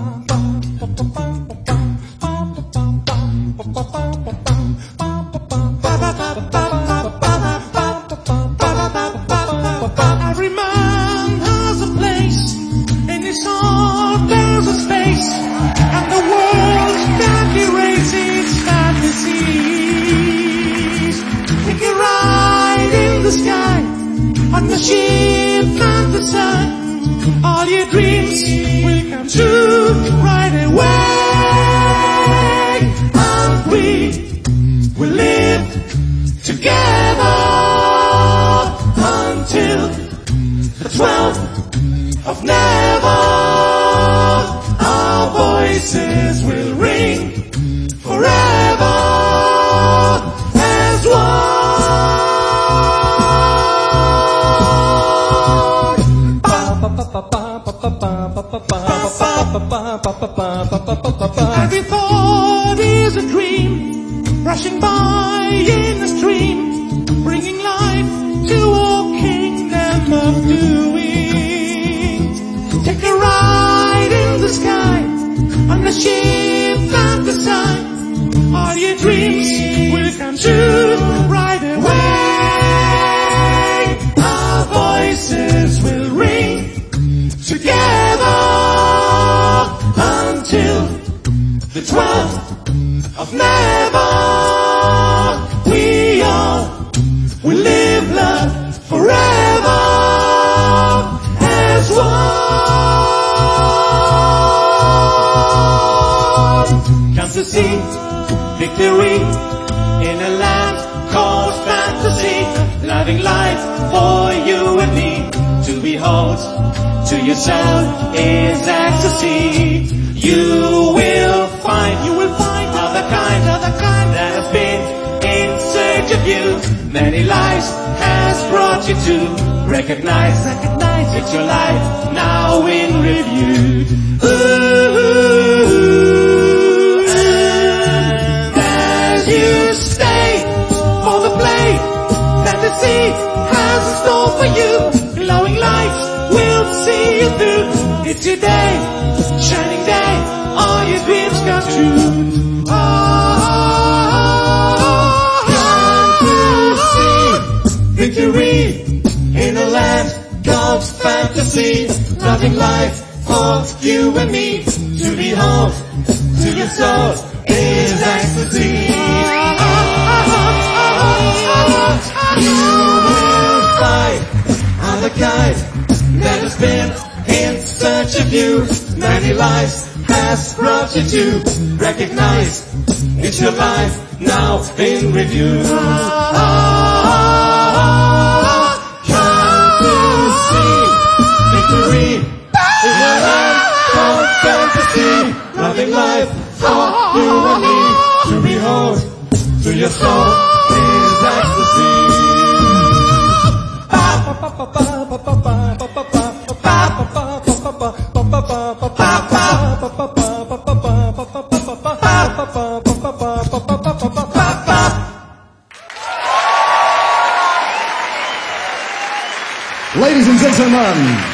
Every man has a place, in his heart there's a space, and the world can't erase its fantasies. Take a ride in the sky, on the ship and the sun. All your dreams will come true right away, and we will live together until the 12th of never. Our voices will ring forever as one. Every thought is a dream, rushing by in a stream, bringing life to a kingdom of doing. Take a ride in the sky, on the ship and the sun. All your dreams will come true right away. Our voices will ring together until the 12th of never. We all will live, love forever as one. Come to see victory in a land called fantasy, loving life for you and me. To behold to yourself is ecstasy. You will find other kind that has been in search of you. Many lives has brought you to recognize it's your life now in review. Ooh, and as you stay for the play that the sea has in store for you, glowing lights will see you through. It's your day, shining day, all your dreams come true. Victory in a land called fantasy, loving life for you and me. To behold to your soul is ecstasy. You will find other kind that has been in search of you. Many lives has brought you to recognize it's your life now in review. Victory in a land called fantasy, loving life for you and me. To behold to your soul is ecstasy. Ladies and gentlemen,